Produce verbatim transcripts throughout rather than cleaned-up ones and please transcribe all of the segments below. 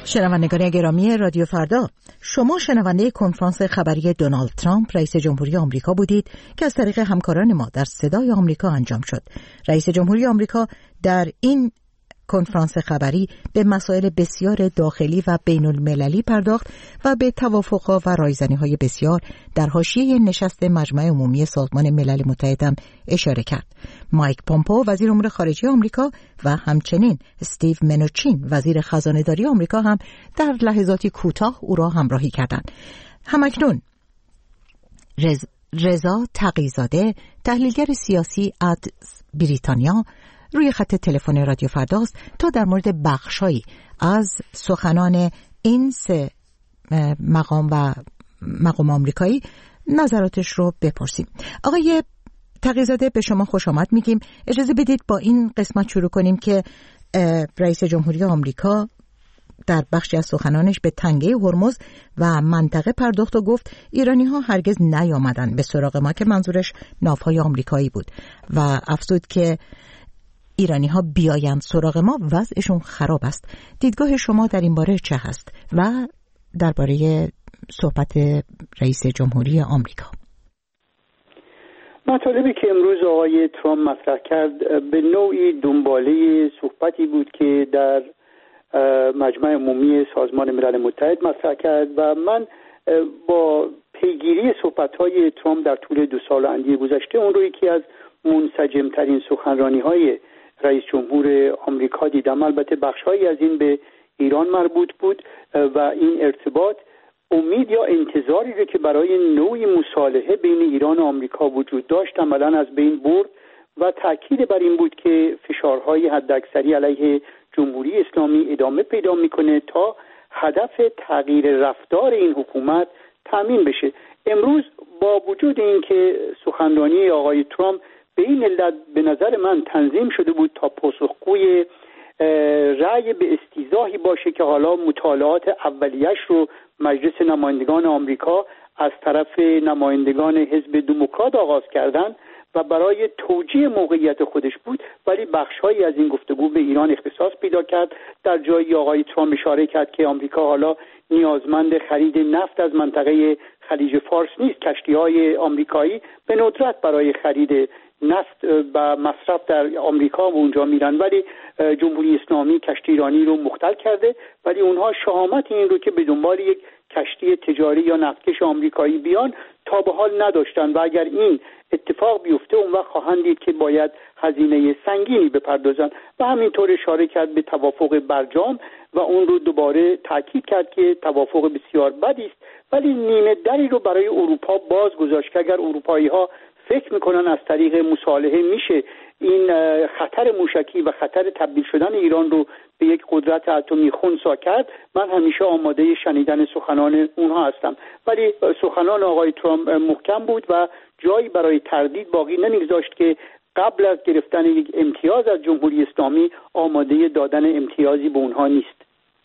شنوندگان گرامی رادیو فردا، شما شنونده کنفرانس خبری دونالد ترامپ رئیس جمهوری آمریکا بودید که از طریق همکاران ما در صدای آمریکا انجام شد. رئیس جمهوری آمریکا در این کنفرانس خبری به مسائل بسیار داخلی و بین المللی پرداخت و به توافق‌ها و رایزنی‌های بسیار در حاشیه نشست مجمع عمومی سازمان ملل متحد هم اشاره کرد. مایک پومپئو وزیر امور خارجه آمریکا و همچنین استیو منوچین وزیر خزانه‌داری آمریکا هم در لحظاتی کوتاه او را همراهی کردند. همکنون رز... رضا تقی‌زاده، تحلیلگر سیاسی از بریتانیا، روی خط تلفن رادیو فرداست تا در مورد بخشایی از سخنان این سه مقام و مقام آمریکایی نظراتش رو بپرسیم. آقای تقی‌زاده، به شما خوش آمد میگیم. اجازه بدید با این قسمت شروع کنیم که رئیس جمهوری آمریکا در بخشی از سخنانش به تنگه هرمز و منطقه پرداخت و گفت ایرانی ها هرگز نیامدن به سراغ ما، که منظورش ناوهای آمریکایی بود، و افزود که ایرانی ها بیایند سراغ ما وضعشون خراب است. دیدگاه شما در این باره چه هست و درباره صحبت رئیس جمهوری آمریکا؟ مطالبی که امروز آقای ترامپ مطرح کرد به نوعی دنباله صحبتی بود که در مجمع عمومی سازمان ملل متحد مطرح کرد و من با پیگیری صحبت‌های ترامپ در طول دو سال اندی گذشته اون رو یکی از منسجم‌ترین سخنرانی‌های رئیس جمهور آمریکا دیدم. البته بخش‌هایی از این به ایران مربوط بود و این ارتباط امید یا انتظاری رو که برای نوعی مصالحه بین ایران و آمریکا وجود داشت عملاً از بین برد و تاکید بر این بود که فشارهای حداکثری علیه جمهوری اسلامی ادامه پیدا میکنه تا هدف تغییر رفتار این حکومت تامین بشه. امروز با وجود این که سخنرانی آقای ترامپ به این علت به نظر من تنظیم شده بود تا پاسخگوی رأی به استیضاحی باشه که حالا مطالعات اولیش رو مجلس نمایندگان آمریکا از طرف نمایندگان حزب دموکرات آغاز کردن و برای توجیه موقعیت خودش بود، ولی بخش‌هایی از این گفتگو به ایران اختصاص پیدا کرد. در جایی آقای ترامپ اشاره کرد که آمریکا حالا نیازمند خرید نفت از منطقه خلیج فارس نیست. کشتی‌های آمریکایی به ندرت برای خرید نفت و مصرف در آمریکا و اونجا میرن، ولی جمهوری اسلامی کشتی ایرانی رو مختل کرده، ولی اونها شهامت این رو که به دنبال یک کشتی تجاری یا نفتکش آمریکایی بیان تا به حال نداشتن و اگر این اتفاق بیفته اون وقت خواهند دید که باید هزینه سنگینی بپردازن و همینطور اشاره کرد به توافق برجام و اون رو دوباره تاکید کرد که توافق بسیار بدی است، ولی نیمه دری رو برای اروپا باز گذاشت که اگر اروپایی ها فکر میکنن از طریق مصالحه میشه این خطر موشکی و خطر تبدیل شدن ایران رو به یک قدرت اتمی خنثی کرد، من همیشه آماده شنیدن سخنان اونها هستم. ولی سخنان آقای ترامپ محکم بود و جایی برای تردید باقی نمیگذاشت که قبل از گرفتن یک امتیاز از جمهوری اسلامی آماده دادن امتیازی به اونها نیست.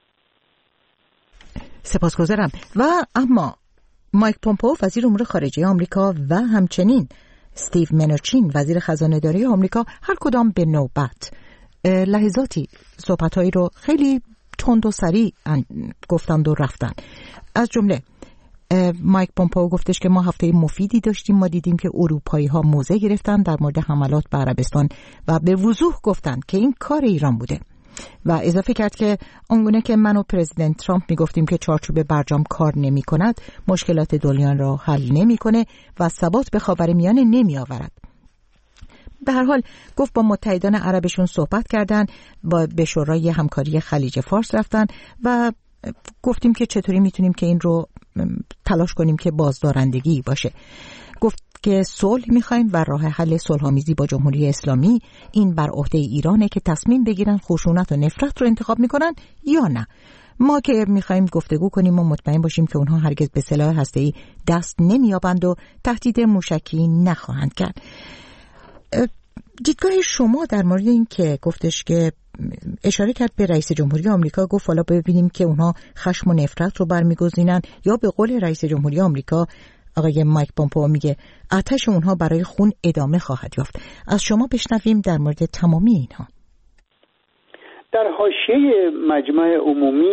سپاسگزارم. و اما مایک پومپئو وزیر امور خارجه آمریکا و همچنین استیو منوچین وزیر خزانه‌داری آمریکا هر کدام به نوبت لحظاتی صحبت‌هایی رو خیلی تند و سریع گفتند و رفتن. از جمله مایک پومپئو گفتش که ما هفته مفیدی داشتیم، ما دیدیم که اروپایی‌ها موضع گرفتن در مورد حملات به عربستان و به وضوح گفتند که این کار ایران بوده و اضافه کرد که آنگونه که من و پرزیدنت ترامپ میگفتیم که چارچوب برجام کار نمی کند، مشکلات دنیا را حل نمی کنه و ثبات به خاورمیانه نمی آورد. به هر حال گفت با متحدان عربشون صحبت کردن، با به شورای همکاری خلیج فارس رفتن و گفتیم که چطوری میتونیم که این رو تلاش کنیم که بازدارندگی باشه. گفت که صلح میخوایم و راه حل صلح‌آمیزی با جمهوری اسلامی این بر عهده ایرانه که تصمیم بگیرن خشونت و نفرت رو انتخاب میکنن یا نه. ما که میخوایم گفتگو کنیم و مطمئن باشیم که اونها هرگز به سلاح هسته‌ای دست نمیابند و تهدید موشکی نخواهند کرد. دیدگاه شما در مورد این که گفتش که اشاره کرد به رئیس جمهوری آمریکا، گفت حالا ببینیم که اونها خشم و نفرت رو برمیگزینن یا به قول رئیس جمهوری آمریکا آقای مایک پومپئو میگه آتش اونها برای خون ادامه خواهد یافت. از شما بشنویم در مورد تمامی اینها. در حاشیه مجمع عمومی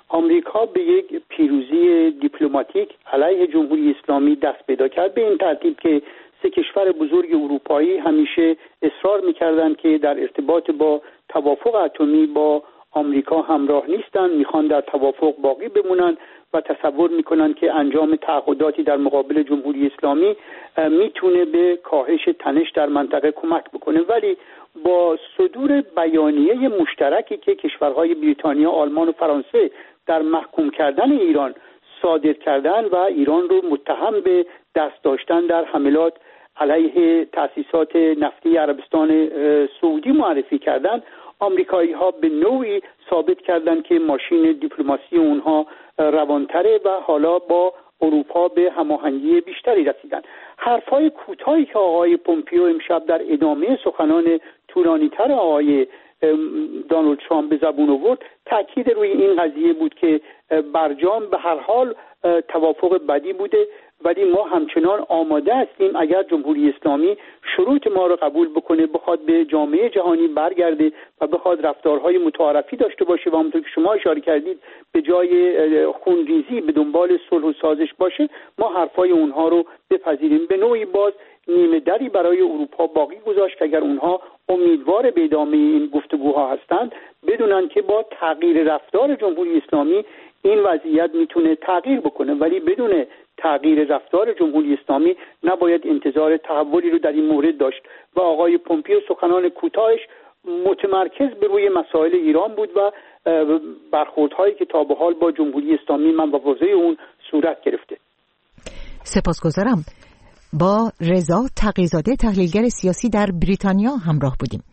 آمریکا به یک پیروزی دیپلماتیک علیه جمهوری اسلامی دست پیدا کرد، به این ترتیب که سه کشور بزرگ اروپایی همیشه اصرار می‌کردند که در ارتباط با توافق اتمی با آمریکا همراه نیستند، میخوان در توافق باقی بمونن و تصور میکنن که انجام تعهداتی در مقابل جمهوری اسلامی میتونه به کاهش تنش در منطقه کمک بکنه. ولی با صدور بیانیه مشترکی که کشورهای بریتانیا، آلمان و فرانسه در محکوم کردن ایران صادر کردن و ایران رو متهم به دست داشتن در حملات علیه تأسیسات نفتی عربستان سعودی معرفی کردن، آمریکایی ها به نوعی ثابت کردند که ماشین دیپلماسی اونها روانتره و حالا با اروپا به هماهنگی بیشتری رسیدن. حرفای کوتاهی که آقای پومپیو امشب در ادامه سخنان طولانی‌تر آقای دونالد ترامپ به زبون آورد تاکید روی این قضیه بود که برجام به هر حال توافق بدی بوده، ولی ما همچنان آماده هستیم اگر جمهوری اسلامی شروط ما رو قبول بکنه، بخواد به جامعه جهانی برگرده و بخواد رفتارهای متعارفی داشته باشه و همونطور که شما اشاره کردید به جای خونریزی به دنبال صلح و سازش باشه، ما حرفای اونها رو بپذیریم. به نوعی باز نیمه دری برای اروپا باقی گذاشت که اگر اونها امیدوار به ادامه این گفتگوها هستند بدونن که با تغییر رفتار جمهوری اسلامی این وضعیت میتونه تغییر بکنه، ولی بدون تغییر رفتار جمهوری اسلامی نباید انتظار تحولی رو در این مورد داشت. و آقای پومپیو سخنان کوتاهش متمرکز به روی مسائل ایران بود و برخوردهایی که تا به حال با جمهوری اسلامی من با وضع اون صورت گرفته. سپاسگزارم. با رضا تقی‌زاده تحلیلگر سیاسی در بریتانیا همراه بودیم.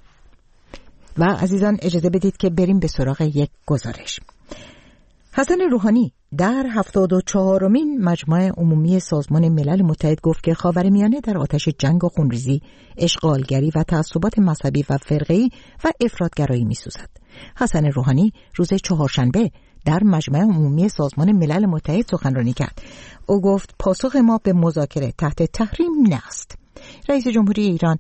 و عزیزان اجازه بدید که بریم به سراغ یک گزارش. حسن روحانی در هفتاد و چهارمین مجمع عمومی سازمان ملل متحد گفت که خاورمیانه در آتش جنگ و خونریزی، اشغالگری و تعصبات مذهبی و فرقه‌ای و افراطگرایی می‌سوزد. حسن روحانی روز چهارشنبه در مجمع عمومی سازمان ملل متحد سخنرانی کرد. او گفت پاسخ ما به مذاکره تحت تحریم نیست. رئیس جمهوری ایران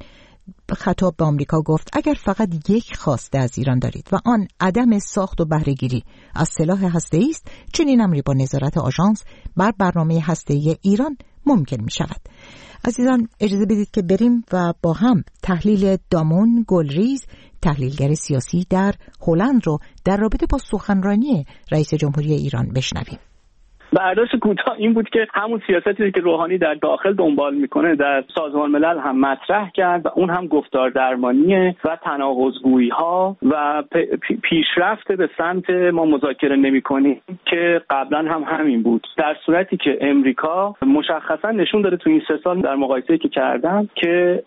خطاب به آمریکا گفت اگر فقط یک خواسته از ایران دارید و آن عدم ساخت و بهره‌گیری از سلاح هسته‌ای است، چنین امری با نظارت آژانس بر برنامه هسته‌ای ایران ممکن می شود. عزیزان اجازه بدید که بریم و با هم تحلیل دامون گلریز، تحلیلگر سیاسی در هلند رو در رابطه با سخنرانی رئیس جمهوری ایران بشنویم. برداشت کوتاه این بود که همون سیاستی که روحانی در داخل دنبال میکنه در سازمان ملل هم مطرح کرد و اون هم گفتار درمانیه و تناقض‌گویی ها و پیشرفت به سمت ما مذاکره نمی‌کنیم که قبلا هم همین بود، در صورتی که امریکا مشخصا نشون داده تو این سه سال در مقایسه‌ای که کردن که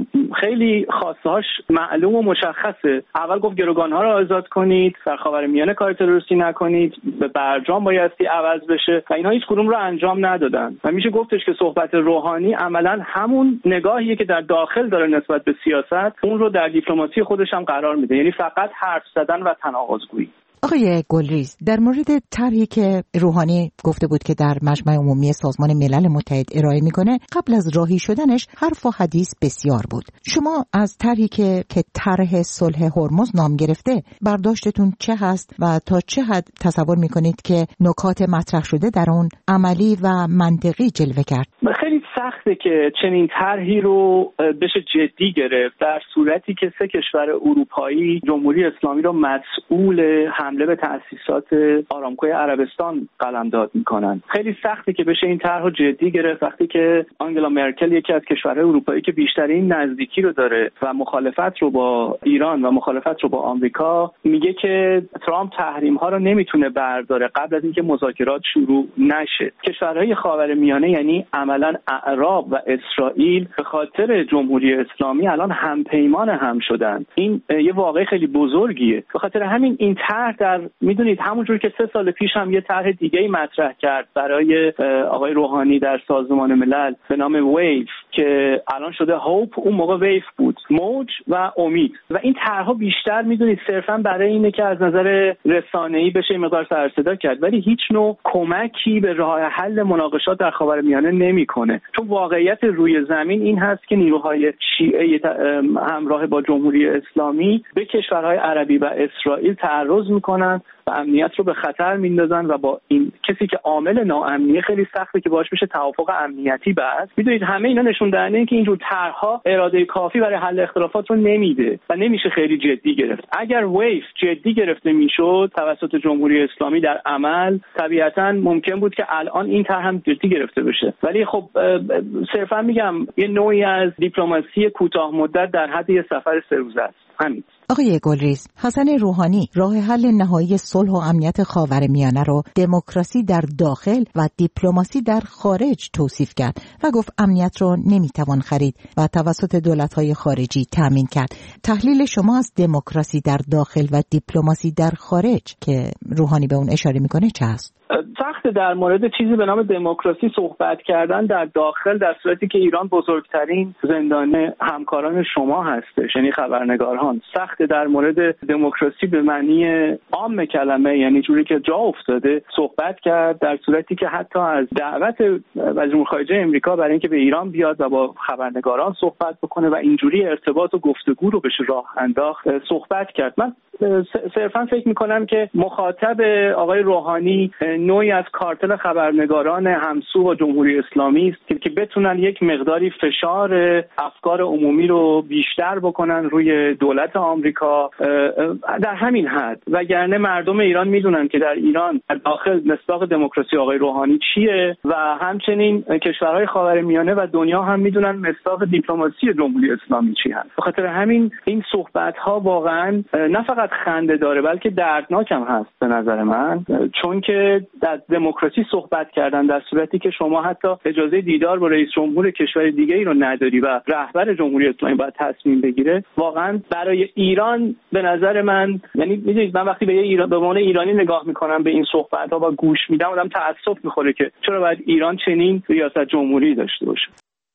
خیلی خواسته‌هاش معلوم و مشخصه. اول گفت گروگان‌ها رو آزاد کنید، در خاورمیانه کار تروریستی نکنید، به برجام بایستی عوض بشه و اینها هیچ کدوم رو انجام ندادن و میشه گفتش که صحبت روحانی عملاً همون نگاهیه که در داخل داره نسبت به سیاست، اون رو در دیپلماسی خودش هم قرار میده، یعنی فقط حرف زدن و تناقض‌گویی. آقای گلریز، در مورد طرحی که روحانی گفته بود که در مجمع عمومی سازمان ملل متحد ارائه میکنه، قبل از راهی شدنش حرف و حدیث بسیار بود. شما از طرحی که که طرح صلح هرمز نام گرفته برداشتتون چه هست و تا چه حد تصور میکنید که نکات مطرح شده در اون عملی و منطقی جلوه کرد؟ خیلی سخته که چنین طرحی رو بشه جدی گرفت در صورتی که سه کشور اروپایی جمهوری اسلامی رو مسئول حمله به تأسیسات آرامکوی عربستان قلمداد میکنن. خیلی سخته که بشه این طرح رو جدی گرفت وقتی که آنگلا مرکل یکی از کشورهای اروپایی که بیشترین نزدیکی رو داره و مخالفت رو با ایران و مخالفت رو با آمریکا، میگه که ترامپ تحریم ها رو نمیتونه برداره قبل از اینکه مذاکرات شروع نشه. کشورهای خاورمیانه یعنی عملاً اعراب و اسرائیل به خاطر جمهوری اسلامی الان همپیمان هم شدن. این یه واقعه خیلی بزرگیه. به خاطر همین این طرح در میدونید همونجور که سه سال پیش هم یه طرح دیگه‌ای مطرح کرد برای آقای روحانی در سازمان ملل به نام ویف که الان شده هوپ، اون موقع ویف بود، موج و امید. و این طرح‌ها بیشتر میدونید صرفاً برای اینه که از نظر رسانه‌ای بشه مقدار سر صدا کرد، ولی هیچ نوع کمکی به راه حل مناقشات در خاورمیانه نمیکنه. چون واقعیت روی زمین این هست که نیروهای شیعه همراه با جمهوری اسلامی به کشورهای عربی و اسرائیل تعرض میکنن و امنیت رو به خطر میندازن و با این کسی که عامل ناامنی خیلی سخته که باعث میشه توافق امنیتی بس. میدونید همه اینا نشون دهنده اینه که اینجور طرحها اراده کافی برای حل اختلافات رو نمیده و نمیشه خیلی جدی گرفت. اگر ویف جدی گرفته میشد توسط جمهوری اسلامی در عمل، طبیعتاً ممکن بود که الان این طرح هم جدی گرفته بشه. ولی خب صرفا میگم یه نوعی از دیپلماسی کوتاه مدت در حد یه سفر سه روزه است. همین. آقای گلریز، حسن روحانی راه حل نهایی صلح و امنیت خاورمیانه رو دموکراسی در داخل و دیپلماسی در خارج توصیف کرد و گفت امنیت رو نمیتوان خرید و توسط دولت‌های خارجی تامین کرد. تحلیل شما از دموکراسی در داخل و دیپلماسی در خارج که روحانی به اون اشاره میکنه چه است؟ سخت در مورد چیزی به نام دموکراسی صحبت کردن در داخل در صورتی که ایران بزرگترین زندان همکاران شما هستش، یعنی خبرنگاران. سخت در مورد دموکراسی به معنی عام کلمه، یعنی جوری که جا افتاده، صحبت کرد در صورتی که حتی از دعوت وزیر امور خارجه امریکا برای اینکه به ایران بیاد و با خبرنگاران صحبت بکنه و اینجوری ارتباط و گفتگو رو بشه راه انداخت صحبت کرد. من صرفا فکر میکنم که مخاطب آقای روحانی نوعی از کارتل خبرنگاران همسو با جمهوری اسلامی است که بتونن یک مقداری فشار افکار عمومی رو بیشتر بکنن روی دولت آمریکا در همین حد. وگرنه مردم ایران میدونن که در ایران در داخل مصداق دموکراسی آقای روحانی چیه و همچنین کشورهای خاورمیانه و دنیا هم میدونن مصداق دیپلماسی جمهوری اسلامی چی هست. به خاطر همین این صحبت ها واقعا نه فقط خنده داره بلکه دردناک هم هست به نظر من، چون که در دموکراسی صحبت کردن در صورتی که شما حتی اجازه دیدار با رئیس جمهور کشور دیگه ای رو نداری و رهبر جمهوری اسلامی باید تصمیم بگیره، واقعا برای ایران به نظر من، یعنی میدونید من وقتی به یه ایران به عنوان ایرانی نگاه میکنم به این صحبت ها و گوش میدم آدم تأسف میخوره که چرا باید ایران چنین ریاست جمهوری داشته باشه.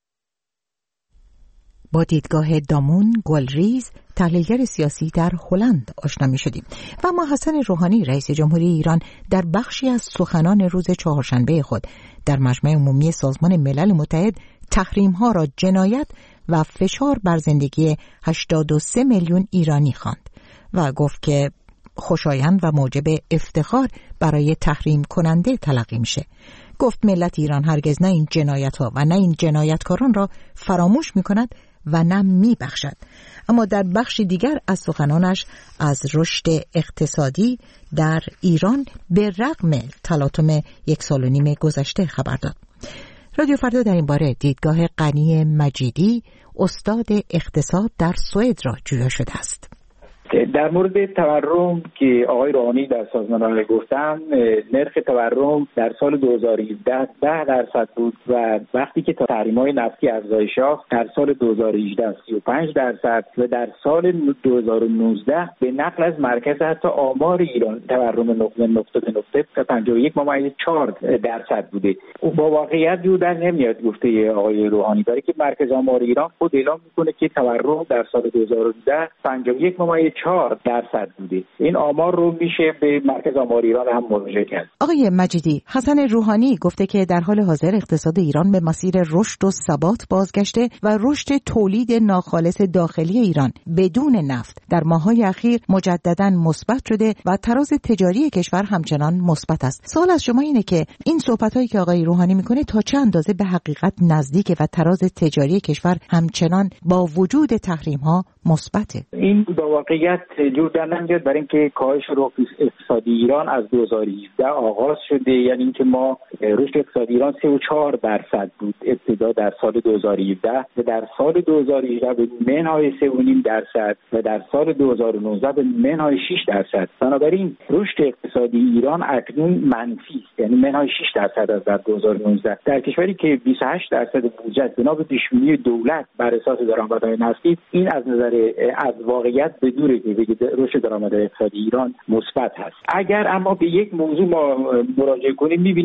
با دیدگاه دامون گلریز، تحلیلگر سیاسی در هلند آشنا می شدیم و اما حسن روحانی رئیس جمهوری ایران در بخشی از سخنان روز چهارشنبه خود در مجمع عمومی سازمان ملل متحد تحریم ها را جنایت و فشار بر زندگی هشتاد و سه میلیون ایرانی خواند و گفت که خوشایند و موجب افتخار برای تحریم کننده تلقی میشه. گفت ملت ایران هرگز نه این جنایت ها و نه این جنایتکاران را فراموش می کند و نه می بخشد. اما در بخشی دیگر از سخنانش از رشد اقتصادی در ایران به رغم تلاطم یک سال و نیم گذشته خبر داد. رادیو فردا در این باره دیدگاه غنی مجیدی، استاد اقتصاد در سوئد را جویا شده است. در مورد تورم که آقای روحانی در سازمان ملل گفتن، نرخ تورم در سال دو هزار و هفده ده درصد بود و وقتی که تحریم‌های نفتی افزایش یافت در سال دو هزار و هجده سی و پنج درصد و در سال دو هزار و نوزده به نقل از مرکز حتی آمار ایران تورم نقطه نقطه به نقطه پنجاه و یک ممیز چهار درصد بوده. با واقعیت جور در نمیاد گفته آقای روحانی، برای که مرکز آمار ایران خود اعلام میکنه که تورم در سال دو هزار و نوزده پنجاه و یک ممیز چهار درصد بوده. این آمار رو میشه به مرکز آمار ایران هم مراجعه کرد. آقای مجیدی، حسن روحانی گفته که در حال حاضر اقتصاد ایران به مسیر رشد و ثبات بازگشته و رشد تولید ناخالص داخلی ایران بدون نفت در ماه‌های اخیر مجدداً مثبت شده و تراز تجاری کشور همچنان مثبت است. سوال از شما اینه که این صحبتایی که آقای روحانی میکنه تا چه اندازه به حقیقت نزدیکه و تراز تجاری کشور همچنان با وجود تحریم‌ها مثبته؟ این با واقعیت جور در نمیاد، برای اینکه کاهش رشد اقتصادی ایران از دو هزار و هفده آغاز شده، یعنی اینکه ما رشد اقتصادی ایران سه و چهار درصد بود ابتدا در سال دو هزار و هفده و در سال دو هزار و هجده به منهای سه و نیم درصد و در سال دو هزار و نوزده به منهای شش درصد. بنابراین رشد اقتصادی ایران اکنون منفی است، یعنی منهای شش درصد از در دو هزار و نوزده در کشوری که بیست و هشت درصد بودجه بنا به پیش‌بینی دولت بر اساس درآمدهای نفتی، این از نظر از واقعیت بدوره که بگید رشد درآمد اقتصادی ایران مثبت هست. اگر اما به یک موضوع ما مراجعه کنیم می‌بینیم که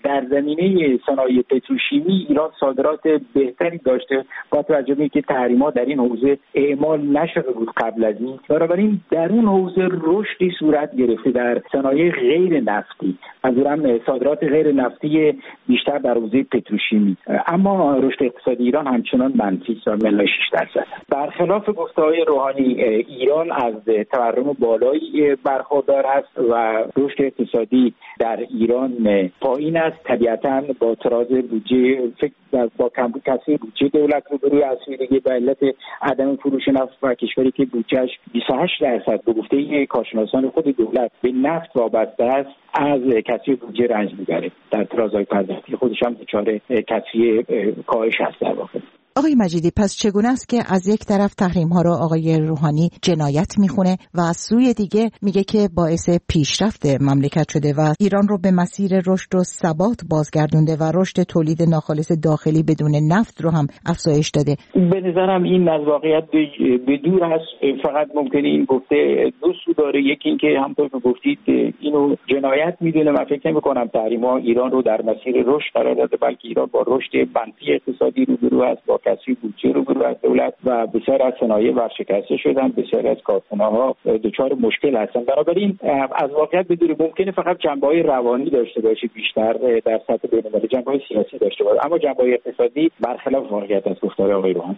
در زمینه صنایع پتروشیمی ایران صادرات بهتری داشته با توجه به اینکه تحریم‌ها در این حوزه اعمال نشده بود قبل از این. بنابراین در اون حوزه رشدی صورت گرفته در صنایع غیر نفتی، منظورم صادرات غیر نفتی بیشتر در حوزه پتروشیمی، اما رشد اقتصادی ایران همچنان منفی است و ممیز شش درصد. برخلاف گفته‌های روحانی ایران از تورم بالایی برخوردار است و رشد اقتصادی در ایران پایین است. طبیعتاً با تراز بودجه با کمبود کسری بودجه دولت روبروی اسیرگی به علت عدم فروش نفت و کشوری که بودجهش بیست و هشت درصد به گفته کارشناسان خود دولت به نفت وابسته است از کسری بودجه رنج میبره. در ترازهای پرداختی خودش هم دچار کسری کاهش هست در واقع. آقای مجیدی، پس چگونه است که از یک طرف تحریم ها را آقای روحانی جنایت میخونه و از سوی دیگه میگه که باعث پیشرفت مملکت شده و ایران رو به مسیر رشد و ثبات بازگردونده و رشد تولید ناخالص داخلی بدون نفت رو هم افزایش داده؟ به نظرم این از واقعیت به دور هست. فقط ممکنه این گفته دو سو داره. یکی اینکه همونطور که گفتید اینو جنایت میدونه. من فکر نمی‌کنم تحریم ها ایران رو در مسیر رشد قرار داده، بلکه ایران با رشد منفی اقتصادی روبرو است، با کسری بودجه روبرو از دولت و بسیار از صنایع ورشکسته شدن، بسیار از کارخانه‌ها دچار مشکل هستن. بنابراین از واقعیت بدون ممکنه فقط جنبه‌های روانی داشته باشه بیشتر در سطح بین‌المللی، جنبه‌های سیاسی داشته باشه، اما جنبه‌های اقتصادی برخلاف واقعیت از گفتار آقای روحانی.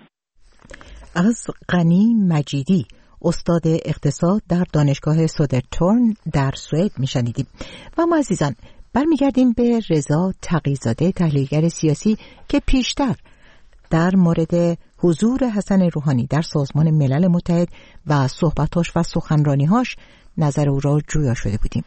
از غنی مجیدی، استاد اقتصاد در دانشگاه سودرتورن در سوئد میشنیدیم. و ما عزیزان برمیگردیم به رضا تقی‌زاده، تحلیلگر سیاسی که پیشتر در مورد حضور حسن روحانی در سازمان ملل متحد و صحبتاش و سخنرانی‌هاش نظر او را جویا شده بودیم.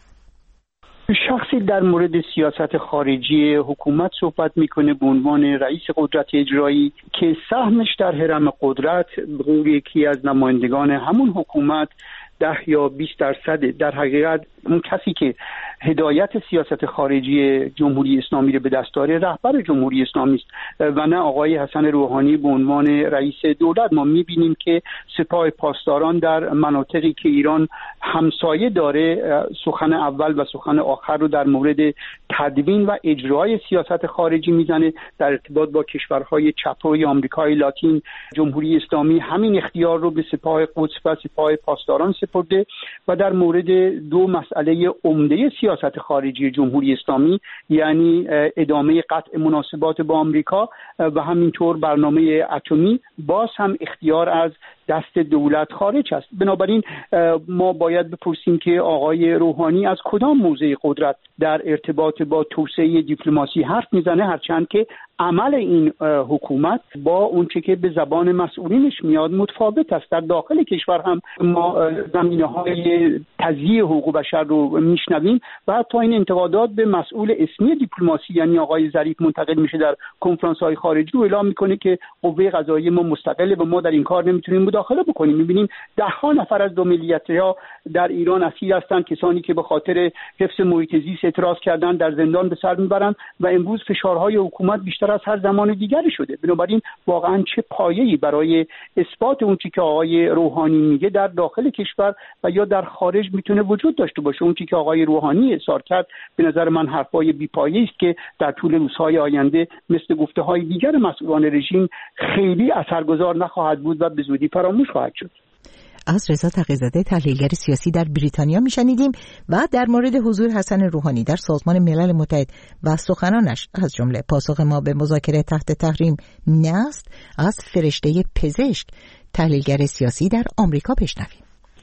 شخصی در مورد سیاست خارجی حکومت صحبت میکنه به عنوان رئیس قدرت اجرایی که سهمش در هرم قدرت به قول یکی از نمایندگان همون حکومت ده یا بیست درصد. در حقیقت اون کسی که هدایت سیاست خارجی جمهوری اسلامی رو به دست داره رهبر جمهوری اسلامی است و نه آقای حسن روحانی به عنوان رئیس دولت. ما میبینیم که سپاه پاسداران در مناطقی که ایران همسایه داره سخن اول و سخن آخر رو در مورد تدوین و اجرای سیاست خارجی میزنه. در ارتباط با کشورهای چپای آمریکای لاتین جمهوری اسلامی همین اختیار رو به سپاه قدس و سپاه پاسداران سپرده و در مورد دو مسئله عمده سیاست خارجی جمهوری اسلامی یعنی ادامه قطع مناسبات با آمریکا و همینطور برنامه اتمی باز هم اختیار از دست دولت خارج است. بنابراین ما باید بپرسیم که آقای روحانی از کدام موضع قدرت در ارتباط با توسعه دیپلماسی حرف میزنه، هرچند که عمل این حکومت با اونچه که به زبان مسئولینش میاد متفاوت است. در داخل کشور هم ما زمینه‌های تضییع حقوق بشر رو میشنویم و حتی این انتقادات به مسئول اسمی دیپلماسی یعنی آقای ظریف منتقل میشه در کنفرانس‌های خارجی و اعلام میکنه که قوه قضاییه ما مستقله و ما در این کار نمیتونیم مداخله بکنیم. میبینیم ده ها نفر از دو ملیت‌ها در ایران اسیر هستند، کسانی که به خاطر حفظ محیط زیست اعتراض کردن در زندان به سر میبرند و امروز فشارهای حکومت بیشتر از هر زمان دیگری شده. بنابراین واقعا چه پایه‌ای برای اثبات اون چیزی که آقای روحانی میگه در داخل کشور و یا در خارج میتونه وجود داشته باشه؟ اون چیزی که آقای روحانی اظهار کرد به نظر من حرفای بی‌پایه‌ای است که در طول روزهای آینده مثل گفته‌های دیگر مسئولان رژیم خیلی اثرگذار نخواهد بود و به زودی فراموش خواهد شد. از رضا تقی‌زاده، تحلیلگر سیاسی در بریتانیا میشنیدیم و در مورد حضور حسن روحانی در سازمان ملل متحد و سخنانش از جمله پاسخ ما به مذاکره تحت تحریم نست از فرشته پزشک، تحلیلگر سیاسی در آمریکا بشنویم.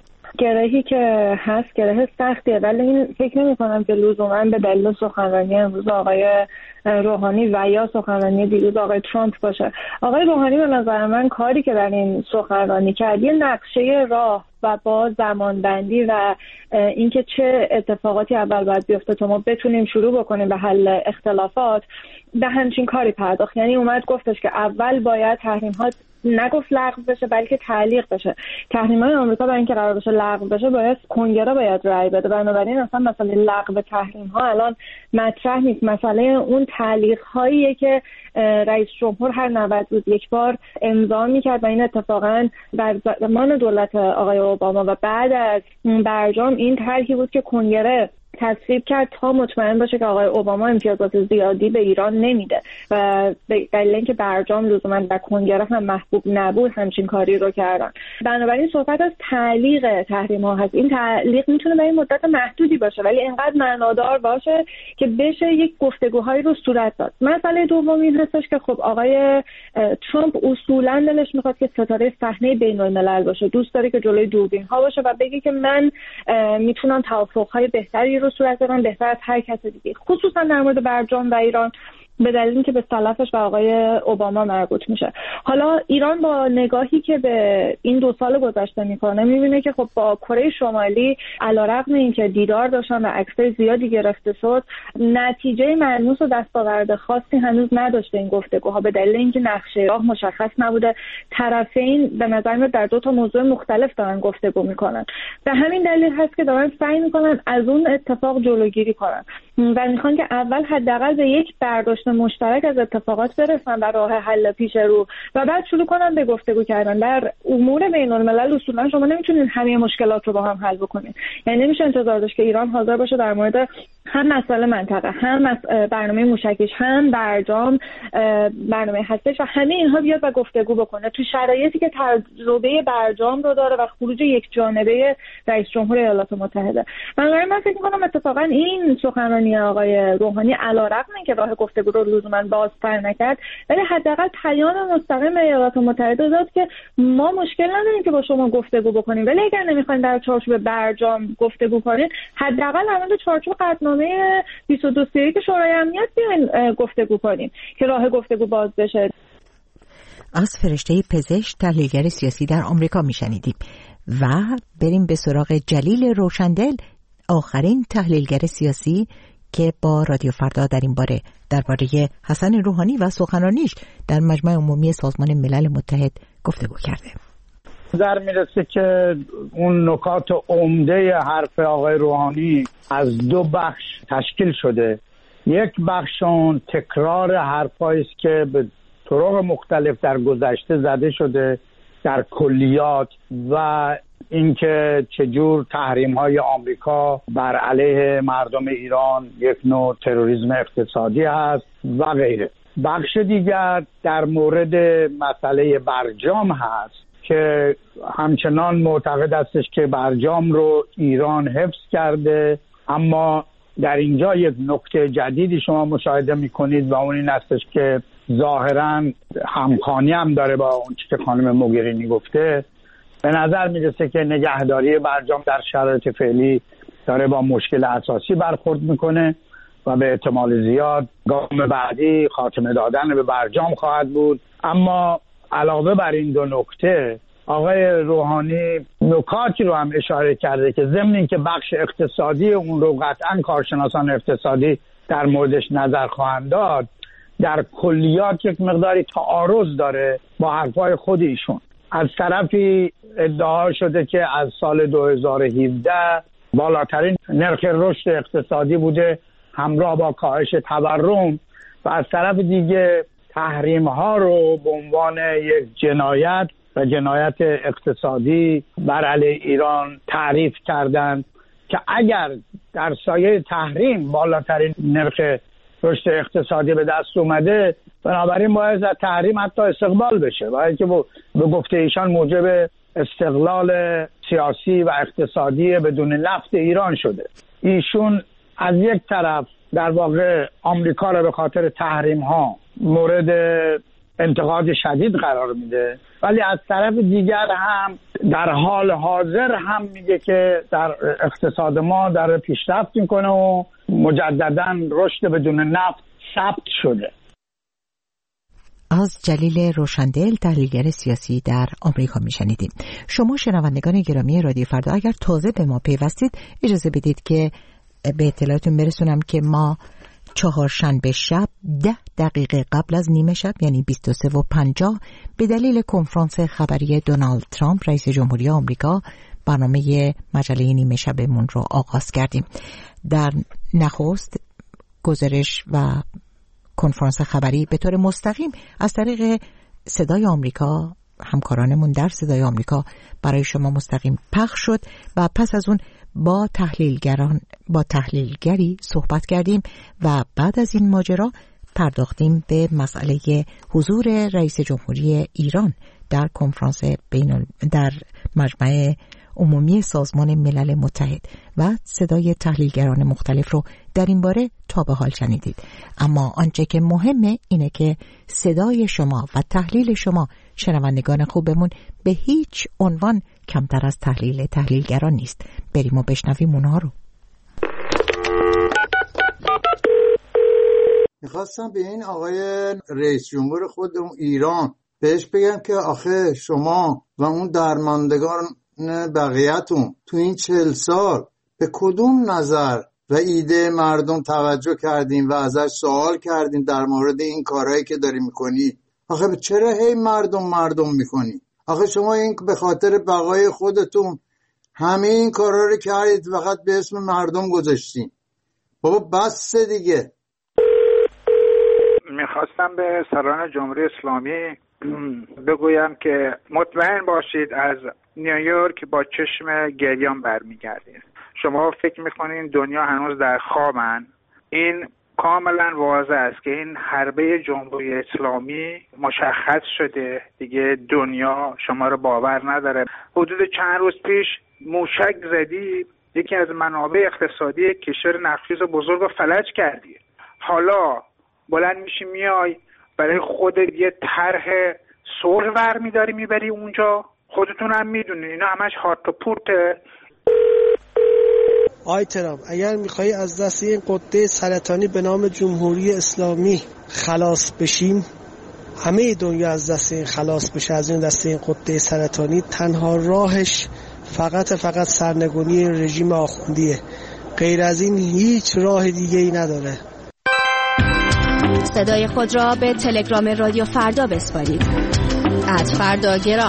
گرهی که هست گره سختیه، ولی این فکر نمی کنم که لزوما به دلیل سخنرانی امروز آقای روحانی و یا سخنرانی دیروز آقای ترامپ باشه. آقای روحانی به نظر من کاری که در این سخنرانی کرد یه نقشه راه و با زمانبندی و اینکه چه اتفاقاتی اول باید بیفته تا ما بتونیم شروع بکنیم به حل اختلافات به همچین کاری پرداخت. یعنی اومد گفتش که اول باید تحریم ها نگفت لغو بشه بلکه تعلیق بشه. تحریم‌های آمریکا برای اینکه قرار بشه لغو بشه باید کنگره باید رأی بده. بنابراین اصلا مسئله لغو تحریم‌ها الان مطرح نیست. مسئله اون تعلیق‌هاییه که رئیس جمهور هر نود روز یک بار امضا می‌کرد و این اتفاقاً در زمان دولت آقای اوباما و بعد از برجام این طرحی بود که کنگره تصویب کرد تا مطمئن باشه که آقای اوباما امتیازات زیادی به ایران نمیده و به دلیل اینکه برجام لزوما در کنگره هم محبوب نبود همچین کاری رو کردن. بنابراین صحبت از تعلیق تحریم ها هست. این تعلیق میتونه به این مدت محدودی باشه ولی اینقدر معنادار باشه که بشه یک گفتگوهایی رو صورت داد. مسئله دوم این هستش که خب آقای ترامپ اصولا دلش میخواد که ستاره صحنه بین الملل باشه، دوست داره که جلوی دوربین ها باشه و بگه که من میتونم توافقهای بهتری رو صورت بدم، بهتر از هر کس دیگه، خصوصا در مورد برجام و ایران به دلیل اینکه به سلفش و آقای اوباما مربوط میشه. حالا ایران با نگاهی که به این دو سال گذشته میکنه میبینه که خب با کره شمالی علیرغم اینکه دیدار داشتن و عکسای زیادی گرفته شد، نتیجه ملموس و دستاورد خاصی هنوز نداشته این گفتگوها به دلیل اینکه نقشه راه مشخص نبوده. طرفین به نظر میاد در دو تا موضوع مختلف دارن گفتگو میکنن. به همین دلیل هست که دارن سعی میکنن از اون اتفاق جلوگیری کنن و میخوان که اول حداقل به یک برداشت مشترک از اتفاقات برسن و راه حل پیش رو و بعد شروع کنن به گفتگو کردن. در امور بین الملل اصولا شما نمیتونید همه مشکلات رو با هم حل بکنید، یعنی نمیشه انتظار داشت که ایران حاضر باشه در مورد هم مسئله منطقه، هم برنامه موشکیش، هم برجام، برنامه هستش و همه اینها بیاد و گفتگو بکنه تو شرایطی که تجربه برجام رو داره و خروج یک جانبه رئیس جمهور ایالات متحده. بنابراین من فکر می‌کنم اتفاقا این سخنرانی آقای روحانی علیرغم اینکه راه گفتگو رو لزوما بازتر نکرد ولی حداقل پیام مستقیم به ایالات متحده داد که ما مشکل نداریم که با شما گفتگو بکنیم، ولی اگر نمیخواین در چارچوب برجام گفتگو کنین حداقل در مورد چارچوب قطعنامه بیست و دو که شورای امنیت بیاین گفتگو کنیم که راه گفتگو باز بشه. از فرشته پزشک تحلیلگر سیاسی در آمریکا میشنیدیم و بریم به سراغ جلیل روشندل، آخرین تحلیلگر سیاسی که با رادیو فردا در این باره درباره حسن روحانی و سخنرانیش در مجمع عمومی سازمان ملل متحد گفتگو کرده. نظر میرسه که اون نکات عمده حرف آقای روحانی از دو بخش تشکیل شده. یک بخش اون تکرار حرفایی است که به طرق مختلف در گذشته زده شده در کلیات و اینکه چجور تحریم‌های آمریکا بر علیه مردم ایران یک نوع تروریسم اقتصادی هست و غیره. بخش دیگر در مورد مسئله برجام هست که همچنان معتقد استش که برجام رو ایران حفظ کرده، اما در اینجا یک نکته جدیدی شما مشاهده می‌کنید و اون این استش که ظاهراً همخوانی هم داره با اون چیزی که خانم موگرینی گفته. به نظر میرسه که نگهداری برجام در شرایط فعلی داره با مشکل اساسی برخورد میکنه و به احتمال زیاد گام بعدی خاتمه دادن به برجام خواهد بود. اما علاوه بر این دو نکته آقای روحانی نکاتی رو هم اشاره کرده که ضمن اینکه بخش اقتصادی اون رو قطعا کارشناسان اقتصادی در موردش نظر خواهند داد، در کلیات یک مقداری تعارض داره با حرفای خود ایشون. از طرفی ادعا شده که از سال دو هزار و هفده بالاترین نرخ رشد اقتصادی بوده همراه با کاهش تورم و از طرف دیگه تحریم ها رو به عنوان یک جنایت و جنایت اقتصادی بر علیه ایران تعریف کردند که اگر در سایه تحریم بالاترین نرخ رشد اقتصادی به دست اومده، بنابراین باید از تحریم حتی استقبال بشه و اینکه به گفته ایشان موجب استقلال سیاسی و اقتصادی بدون نفت ایران شده. ایشون از یک طرف در واقع آمریکا را به خاطر تحریم ها مورد انتقاد شدید قرار میده، ولی از طرف دیگر هم در حال حاضر هم میگه که در اقتصاد ما در پیشرفت میکنه و مجددا رشد بدون نفت ثبت شده. از جلیل روشندل تحلیلگر سیاسی در آمریکا میشنیدیم. شما شنوندگان گرامی رادیو فردا اگر تازه به ما پیوستید اجازه بدید که به اطلاعاتون برسونم که ما چهارشنبه شب ده دقیقه قبل از نیمه شب یعنی بیست و سه و پنجاه به دلیل کنفرانس خبری دونالد ترامپ رئیس جمهوری آمریکا برنامه مجله نیمه شبمون رو آغاز کردیم. در نخست گزارش و کنفرانس خبری به طور مستقیم از طریق صدای آمریکا همکارانمون در صدای آمریکا برای شما مستقیم پخش شد و پس از اون با تحلیلگران با تحلیلگری صحبت کردیم و بعد از این ماجرا پرداختیم به مسئله حضور رئیس جمهوری ایران در کنفرانس بین در مجمع عمومی سازمان ملل متحد و صدای تحلیلگران مختلف رو در این باره تا به حال شنیدید. اما آنچه که مهمه اینه که صدای شما و تحلیل شما شنوندگان خوبمون به هیچ عنوان کمتر از تحلیل تحلیلگران نیست. بریم و بشنویم اونها رو. میخواستم به این آقای رئیس جمهور خودمون ایران بهش بگم که آخه شما و اون درماندگان بقیه‌تون تو این چهل سال به کدوم نظر و ایده مردم توجه کردین و ازش سوال کردین در مورد این کارهایی که داری میکنی؟ آخه چرا هی مردم مردم میکنی؟ آخه شما این به خاطر بقای خودتون همه این کارا رو کردید فقط به اسم مردم گذاشتین. بابا بس دیگه. میخواستم به سران جمهوری اسلامی بگویم که مطمئن باشید از نیویورک با چشم گریان برمیگردید. شما فکر میکنین دنیا هنوز در خوابن؟ این کاملا واضح است که این حربه جمهوری اسلامی مشخص شده دیگه. دنیا شما رو باور نداره. حدود چند روز پیش موشک زدی، یکی از منابع اقتصادی کشور نفیس و بزرگ رو فلج کردی. حالا بلند میشی میای برای خودت یه طرح صلح برمیداری میبری اونجا. خودتون هم میدونید اینا همش هات و پورته. آی ترامپ، اگر میخوایی از دست این قده سرطانی به نام جمهوری اسلامی خلاص بشیم، همه دنیا از دست این خلاص بشه، از این دست این قده سرطانی، تنها راهش فقط فقط سرنگونی رژیم آخوندیه. غیر از این هیچ راه دیگه ای نداره. صدای خود را به تلگرام رادیو فردا بسپارید. ات فردا گرام.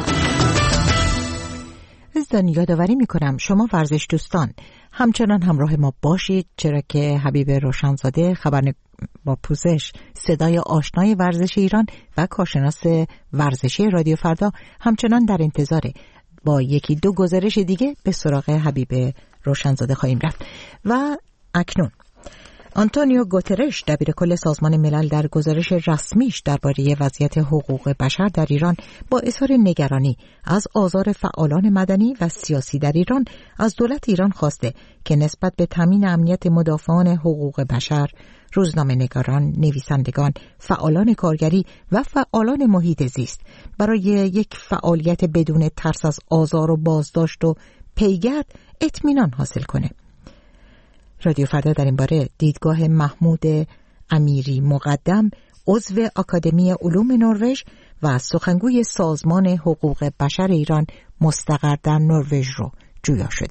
عزیزان یادآوری میکنم شما ورزش دوستان همچنان همراه ما باشید، چرا که حبیب روشنزاده خبرنگار با پوزش صدای آشنای ورزش ایران و کارشناس ورزشی رادیو فردا همچنان در انتظاره. با یکی دو گزارش دیگه به سراغ حبیب روشنزاده خواهیم رفت. و اکنون آنتونیو گوترش دبیرکل سازمان ملل در گزارش رسمیش درباره وضعیت حقوق بشر در ایران با اظهار نگرانی از آزار فعالان مدنی و سیاسی در ایران از دولت ایران خواسته که نسبت به تامین امنیت مدافعان حقوق بشر، روزنامه‌نگاران، نویسندگان، فعالان کارگری و فعالان محیط زیست برای یک فعالیت بدون ترس از آزار و بازداشت و پیگرد اطمینان حاصل کنه. رادیو فردا در این باره دیدگاه محمود امیری مقدم، عضو آکادمی علوم نروژ و سخنگوی سازمان حقوق بشر ایران مستقر در نروژ رو جویا شده.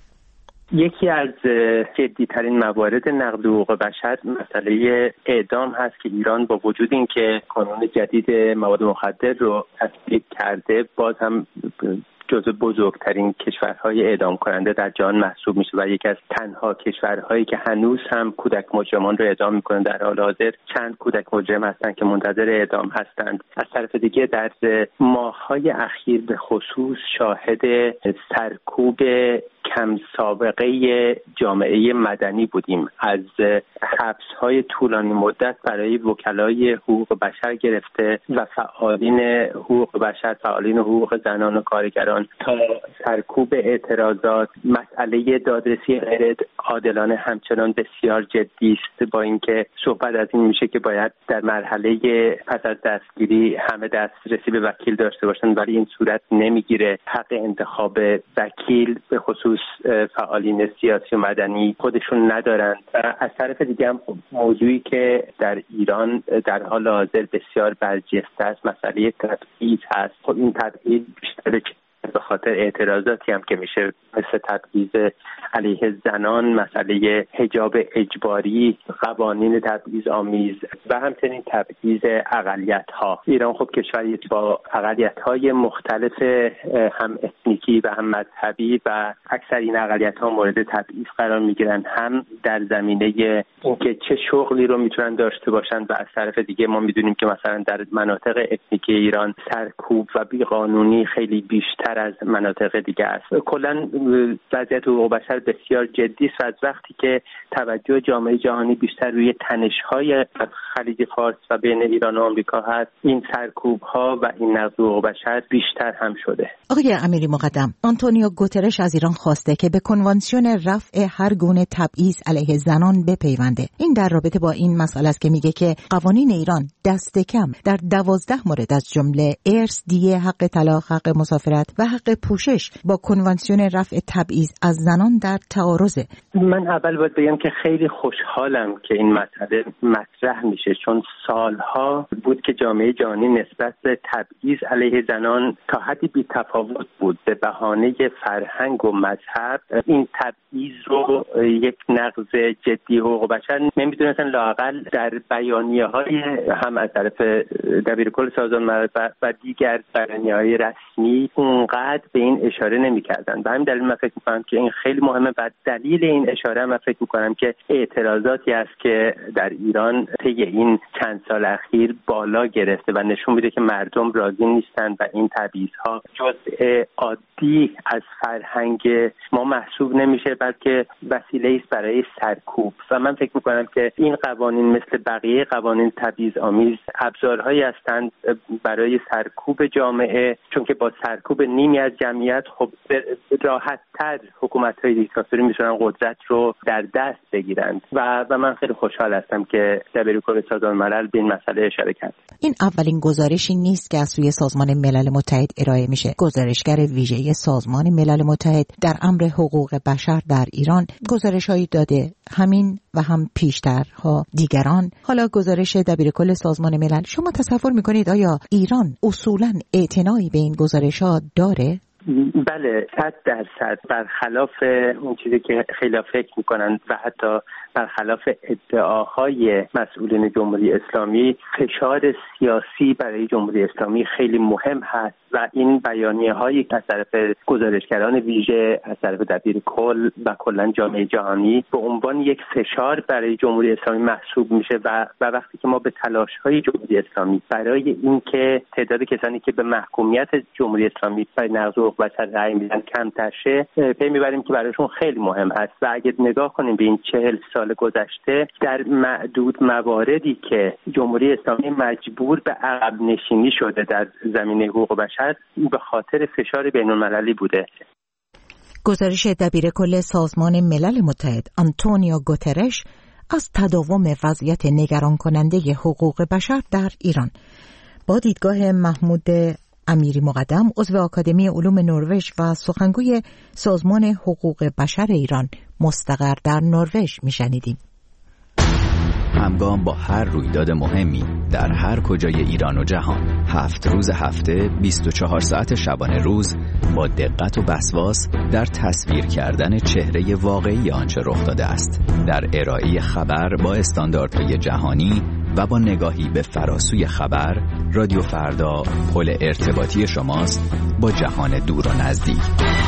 یکی از جدی‌ترین موارد نقض حقوق بشر مسئله اعدام هست که ایران با وجود اینکه قانون جدید مواد مخدر رو تصویب کرده، باز هم جزو بزرگترین کشورهای اعدام کننده در جهان محسوب میشه و یکی از تنها کشورهایی که هنوز هم کودک مجرمان رو اعدام میکنن. در حال حاضر چند کودک مجرم هستند که منتظر اعدام هستند. از طرف دیگه در ماه‌های اخیر به خصوص شاهد سرکوب کم سابقه جامعه مدنی بودیم. از حبس‌های طولانی مدت برای وکلای حقوق بشر گرفته و فعالین حقوق بشر، فعالین حقوق زنان و کارگران، تا سرکوب اعتراضات. مسئله دادرسی غیر عادلانه همچنان بسیار جدی است، با اینکه صحبت از این میشه که باید در مرحله پس از دستگیری همه دسترسی به وکیل داشته باشند، ولی این صورت نمیگیره. حق انتخاب وکیل به خصوص فعالین سیاسی و مدنی خودشون ندارند. از طرف دیگه هم موضوعی که در ایران در حال حاضر بسیار برجسته است مسئله تبعیض هست. خب این تبعیض بیشتر به خاطر اعتراضاتی هم که میشه مثل تبعیض علیه زنان، مسئله حجاب اجباری، قوانین تبعیض آمیز و همچنین تبعیض اقلیت‌ها. ایران خب کشوری با اقلیت‌های مختلف هم اتنیکی و هم مذهبی و اکثر این اقلیت‌ها مورد تبعیض قرار میگیرن، هم در زمینه اینکه چه شغلی رو میتونن داشته باشن و از طرف دیگه ما میدونیم که مثلا در مناطق اتنیکی ایران سرکوب و بیقانونی خیلی بیشتر از مناطق دیگه است. کلا وضعیت حقوق بشر بسیار جدی است و از وقتی که توجه جامعه جهانی بیشتر روی تنش‌های خلیج فارس و بین ایران و آمریکا هست، این سرکوب‌ها و این نقض حقوق بشر بیشتر هم شده. آقای امیری مقدم، آنتونیو گوترش از ایران خواسته که به کنوانسیون رفع هر گونه تبعیض علیه زنان بپیونده. این در رابطه با این مسئله است که میگه که قوانین ایران دست کم در دوازده مورد از جمله ارث، دیه، حق طلاق، حق مسافرت و حق پوشش با کنوانسیون رفع تبعیض از زنان در تعارضه. من اول باید بگم که خیلی خوشحالم که این مسئله مطرح میشه، چون سالها بود که جامعه جهانی نسبت به تبعیض علیه زنان تا حدی بی تفاوت بود. به بهانه فرهنگ و مذهب این تبعیض رو یک نقض جدی حقوق بشر نمیدونستن، لااقل در بیانیه‌های هم از طرف دبیرکل سازمان ملل و دیگر بیانیه‌های رسمی اونقدر به این اشاره نمی‌کردن. به همین دلیل من فکر می‌کنم که این خیلی مهمه و دلیل این اشاره من فکر می‌کنم که اعتراضاتی است که در ایران طی این چند سال اخیر بالا گرفته و نشون میده که مردم راضی نیستن و این تبعیض‌ها جزء عادی از فرهنگ ما محسوب نمیشه، بلکه وسیله است برای سرکوب. و من فکر می‌کنم که این قوانین مثل بقیه قوانین تبعیض آمیز ابزارهایی هستند برای سرکوب جامعه، چون که با سرکوب نیمی از جمعیت خب راحت‌تر حکومت‌های دیکتاتوری میتونن قدرت رو در دست بگیرند و و من خیلی خوشحال هستم که دبیرکل سازمان ملل به این مسئله اشاره کرد. این اولین گزارشی نیست که از سوی سازمان ملل متحد ارائه میشه. گزارشگر ویژه سازمان ملل متحد در امر حقوق بشر در ایران گزارش‌هایی داده، همین و هم پیشترها دیگران. حالا گزارش دبیرکل سازمان ملل، شما تصور میکنید آیا ایران اصولاً اعتنایی به این گزارش‌ها داره؟ بله، صد درصد برخلاف اون چیزی که خیلی فکر میکنن و حتی برخلاف ادعاهای مسئولین جمهوری اسلامی، فشار سیاسی برای جمهوری اسلامی خیلی مهم هست و این بیانیه هایی که از طرف گزارشگران ویژه، از طرف دبیرکل و کلا جامعه جهانی به عنوان یک فشار برای جمهوری اسلامی محسوب میشه و و وقتی که ما به تلاش های جمهوری اسلامی برای اینکه تعداد کسانی که به محکومیت جمهوری اسلامی برای نقض حقوق بشر رأی میدن کمتر شه، پی میبریم که برایشون خیلی مهم هست. و اگه نگاه کنیم به این چهل سال گذشته، در معدود مواردی که جمهوری اسلامی مجبور به عقب نشینی شده در زمینه حقوق بشر، به خاطر فشار بین‌المللی بوده. گزارش دبیرکل سازمان ملل متحد آنتونیو گوترش از تداوم وضعیت نگران کننده حقوق بشر در ایران با دیدگاه محمود امیری مقدم، عضو آکادمی علوم نروژ و سخنگوی سازمان حقوق بشر ایران مستقر در نروژ میشنیدیم. همگام با هر رویداد مهمی در هر کجای ایران و جهان، هفت روز هفته، بیست و چهار ساعت شبانه روز، با دقت و وسواس در تصویر کردن چهره واقعی آنچه رخ داده است، در ارائه خبر با استانداردهای جهانی و با نگاهی به فراسوی خبر، رادیو فردا پل ارتباطی شماست با جهان دور و نزدیک.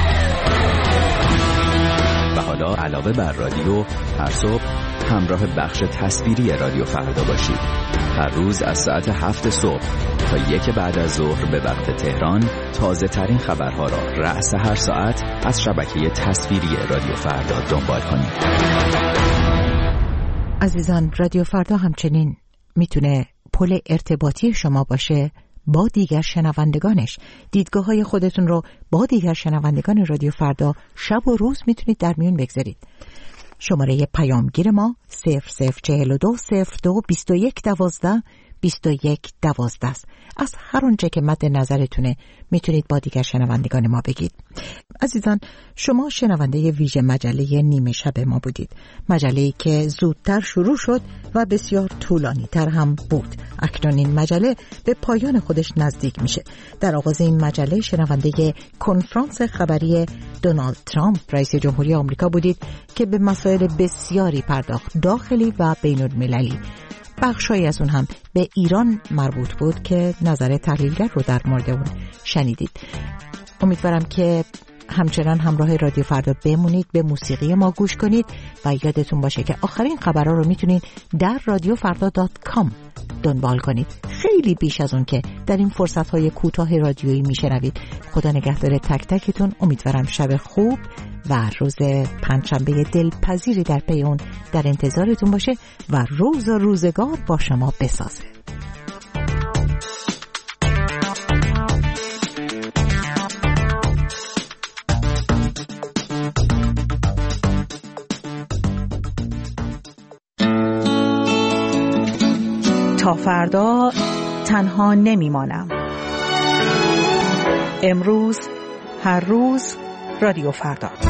و حالا علاوه بر رادیو، هر صبح همراه بخش تصویری رادیو فردا باشید. هر روز از ساعت هفت صبح تا یک بعد از ظهر به وقت تهران، تازه ترین خبرها را رأس هر ساعت از شبکه تصویری رادیو فردا دنبال کنید. عزیزان، رادیو فردا همچنین میتونه پل ارتباطی شما باشه با دیگر شنوندگانش. دیدگاه های خودتون رو با دیگر شنوندگان رادیو فردا شب و روز میتونید در میون بگذارید. شماره پیامگیر ما صفر صفر چهل و دو صفر دو بیست و یک دوازده بیست و یک دوازده است. از هر آنچه که مد نظرتونه میتونید با دیگر شنوندگان ما بگید. عزیزان، شما شنونده ویژه مجله نیمه شب ما بودید. مجله‌ای که زودتر شروع شد و بسیار طولانی تر هم بود. اکنون این مجله به پایان خودش نزدیک میشه. در آغاز این مجله شنونده کنفرانس خبری دونالد ترامپ رئیس جمهوری آمریکا بودید که به مسائل بسیاری پرداخت، داخلی و بین المللی. بخشایی از اون هم به ایران مربوط بود که نظر تحلیلگر رو در مورد اون شنیدید. امیدوارم که همچنان همراه رادیو فردا بمونید، به موسیقی ما گوش کنید و یادتون باشه که آخرین خبرها رو میتونید در رادیو فردا دات کام دنبال کنید. خیلی بیش از اون که در این فرصت‌های کوتاه رادیویی میشنوید. خدا نگهدار تک تکتون. امیدوارم شب خوب و روز پنجشنبه دلپذیری در پی اون در انتظارتون باشه و روز و روزگار با شما بسازه. تا فردا تنها نمیمانم. امروز، هر روز، رادیو فردا.